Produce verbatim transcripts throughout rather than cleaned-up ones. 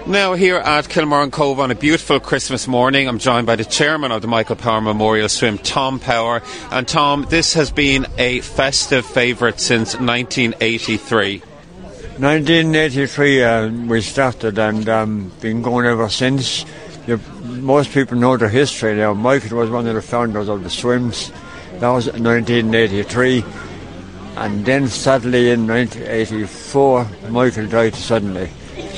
Now here at Kilmurran Cove on a beautiful Christmas morning, I'm joined by the chairman of the Michael Power Memorial Swim, Tom Power. And Tom, this has been a festive favourite since nineteen eighty-three. nineteen eighty-three uh, we started and um, been going ever since. You, most people know the history now. Michael was one of the founders of the swims. That was nineteen eighty-three. And then sadly in nineteen eighty-four, Michael died suddenly.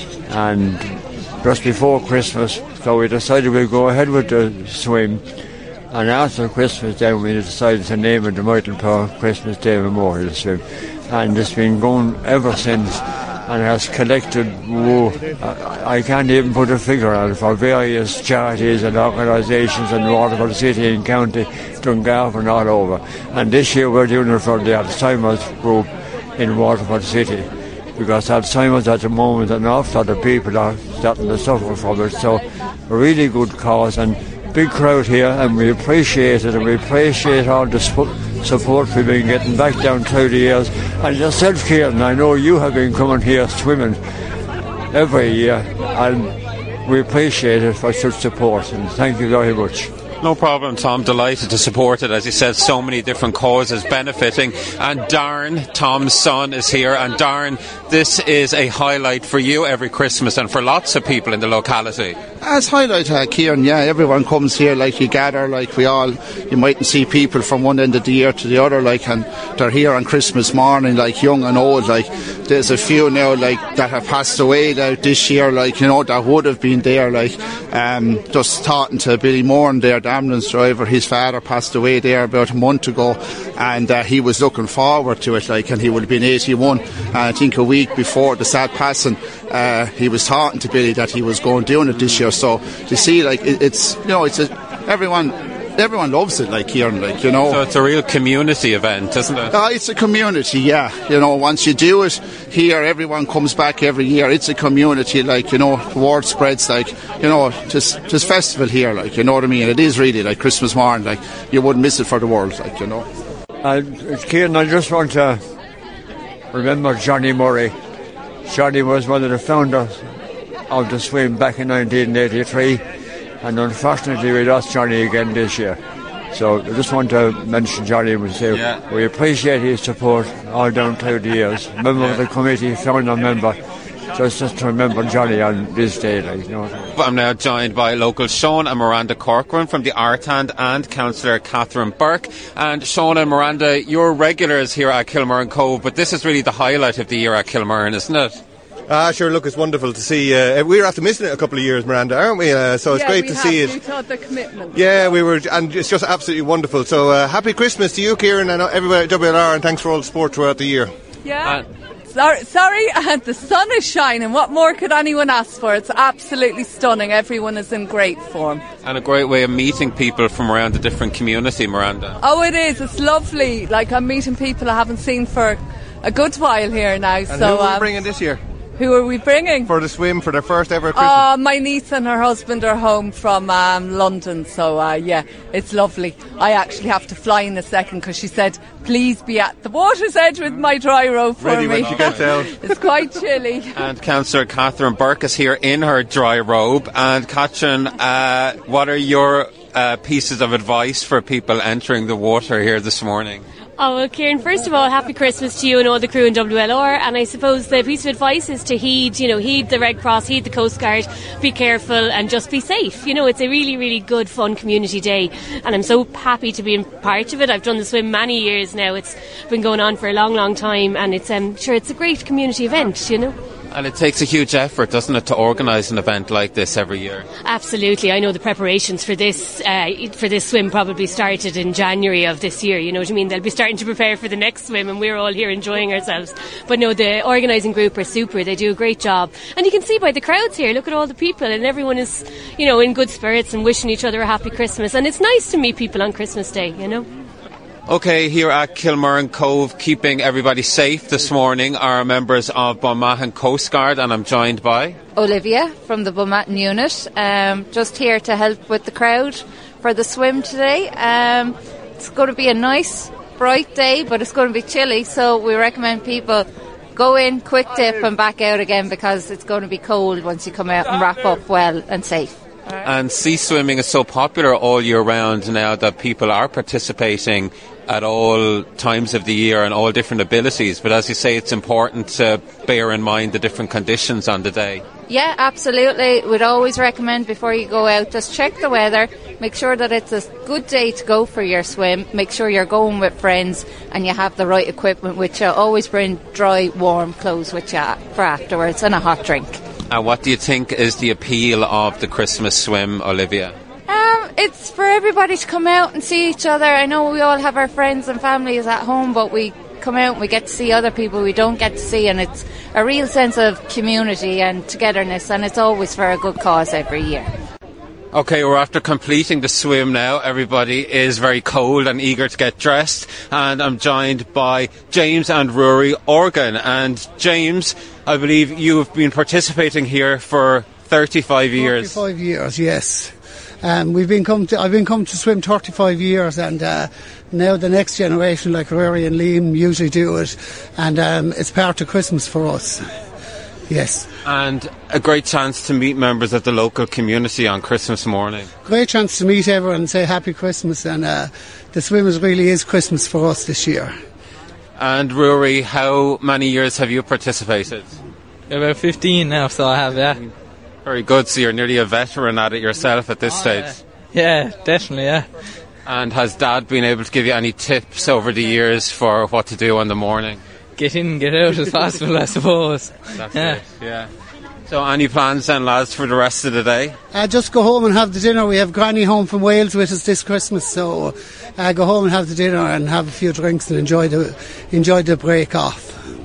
And just before Christmas, so we decided we'd go ahead with the swim. And after Christmas then we decided to name it the Michael Power Christmas Day Memorial Swim. And it's been going ever since and has collected, whoa, I, I can't even put a figure on it, for various charities and organisations in Waterford City and County, Dungarvan and all over. And this year we're doing it for the Alzheimer's group in Waterford City, because Alzheimer's at the moment an awful lot of people are starting to suffer from it. So a really good cause and big crowd here, and we appreciate it, and we appreciate all the sp- support we've been getting back down through the years. And yourself, Kieran, I know you have been coming here swimming every year, and we appreciate it for such support, and thank you very much. No problem, Tom. Delighted to support it. As you said, so many different causes benefiting. And Darren, Tom's son, is here. And Darren, this is a highlight for you every Christmas and for lots of people in the locality. As highlight, uh, Kieran, yeah, everyone comes here, like you gather, like we all, you mightn't see people from one end of the year to the other, like, and they're here on Christmas morning, like young and old, like, there's a few now, like, that have passed away like, this year, like, you know, that would have been there, like, um, just talking to Billy Moran there, the ambulance driver, his father passed away there about a month ago, and uh, he was looking forward to it, like, and he would have been eighty-one, and I think a week before the sad passing, uh, he was talking to Billy that he was going doing it this year. So to see, like, it, it's, you know, it's a, everyone everyone loves it, like, Kieran, like, you know. So it's a real community event, isn't it? Uh, it's a community, yeah. You know, once you do it here, everyone comes back every year. It's a community, like, you know, the word spreads, like, you know, just just festival here, like, you know what I mean? It is really like Christmas morning, like, you wouldn't miss it for the world, like, you know. Uh, Kieran, I just want to remember Johnny Murray. Johnny was one of the founders of the swim back in nineteen eighty-three, and unfortunately we lost Johnny again this year. So I just want to mention Johnny and say yeah. we appreciate his support all down through the years. Member yeah. of the committee, founder member. Just, just to remember Johnny on this day, like, you know. I'm now joined by local Sean and Miranda Corcoran from the Arthand and Councillor Catherine Burke. And Sean and Miranda, you're regulars here at Kilmurran Cove, but this is really the highlight of the year at Kilmurran, isn't it? Ah, sure, look, it's wonderful to see. Uh, we were after missing it a couple of years, Miranda, aren't we? Uh, so it's yeah, great we to have. see it. We thought the commitment. Yeah, we were, and it's just absolutely wonderful. So uh, happy Christmas to you, Kieran, and everybody at W L R, and thanks for all the support throughout the year. Yeah. Uh, Sorry, sorry, uh, the sun is shining. What more could anyone ask for? It's absolutely stunning. Everyone is in great form. And a great way of meeting people from around the different community, Miranda. Oh, it is. It's lovely. Like, I'm meeting people I haven't seen for a good while here now. And so, who are we um, bringing this year? Who are we bringing? For the swim, for their first ever Christmas. Oh, my niece and her husband are home from um, London, so uh, yeah, it's lovely. I actually have to fly in a second because she said, please be at the water's edge with my dry robe for Ready me. when she gets out. It's quite chilly. And Councillor Catherine Burke is here in her dry robe. And Catherine, uh, what are your uh, pieces of advice for people entering the water here this morning? Oh, well, Kieran, first of all, happy Christmas to you and all the crew in W L R. And I suppose the piece of advice is to heed, you know, heed the Red Cross, heed the Coast Guard, be careful and just be safe. You know, it's a really, really good, fun community day. And I'm so happy to be a part of it. I've done the swim many years now. It's been going on for a long, long time. And it's, um, sure, it's a great community event, you know. And it takes a huge effort, doesn't it, to organise an event like this every year? Absolutely. I know the preparations for this uh, for this swim probably started in January of this year. You know what I mean? They'll be starting to prepare for the next swim, and we're all here enjoying ourselves. But no, the organising group are super. They do a great job. And you can see by the crowds here, look at all the people, and everyone is, you know, in good spirits and wishing each other a happy Christmas. And it's nice to meet people on Christmas Day, you know. OK, here at Kilmurran Cove, keeping everybody safe this morning are members of Bunmahon Coast Guard, and I'm joined by Olivia from the Bunmahon unit, um, just here to help with the crowd for the swim today. Um, it's going to be a nice, bright day, but it's going to be chilly, so we recommend people go in, quick dip and back out again, because it's going to be cold once you come out, and wrap up well and safe. And sea swimming is so popular all year round now that people are participating at all times of the year and all different abilities. But as you say, it's important to bear in mind the different conditions on the day. Yeah, absolutely. We'd always recommend before you go out, just check the weather, make sure that it's a good day to go for your swim, make sure you're going with friends and you have the right equipment with you. Always bring dry, warm clothes with you for afterwards, and a hot drink. And what do you think is the appeal of the Christmas swim, Olivia? Um, it's for everybody to come out and see each other. I know we all have our friends and families at home, but we come out and we get to see other people we don't get to see, and it's a real sense of community and togetherness, and it's always for a good cause every year. Okay, we're after completing the swim now. Everybody is very cold and eager to get dressed, and I'm joined by James and Rory Organ. And James, I believe you have been participating here for thirty-five years. thirty-five years, yes. Um, we've been come to, I've been come to swim thirty-five years, and uh, now the next generation, like Rory and Liam, usually do it, and um, it's part of Christmas for us. Yes. And a great chance to meet members of the local community on Christmas morning. Great chance to meet everyone and say Happy Christmas, and uh, the swimmers really is Christmas for us this year. And Rory, how many years have you participated? About fifteen now, so I have, yeah. Very good, so you're nearly a veteran at it yourself at this oh, stage. Yeah. yeah, definitely, yeah. And has Dad been able to give you any tips over the years for what to do on the morning? Get in, get out as possible, I suppose. That's yeah. it, yeah. So any plans then, lads, for the rest of the day? Uh, just go home and have the dinner. We have Granny home from Wales with us this Christmas, so uh, go home and have the dinner and have a few drinks and enjoy the enjoy the break off.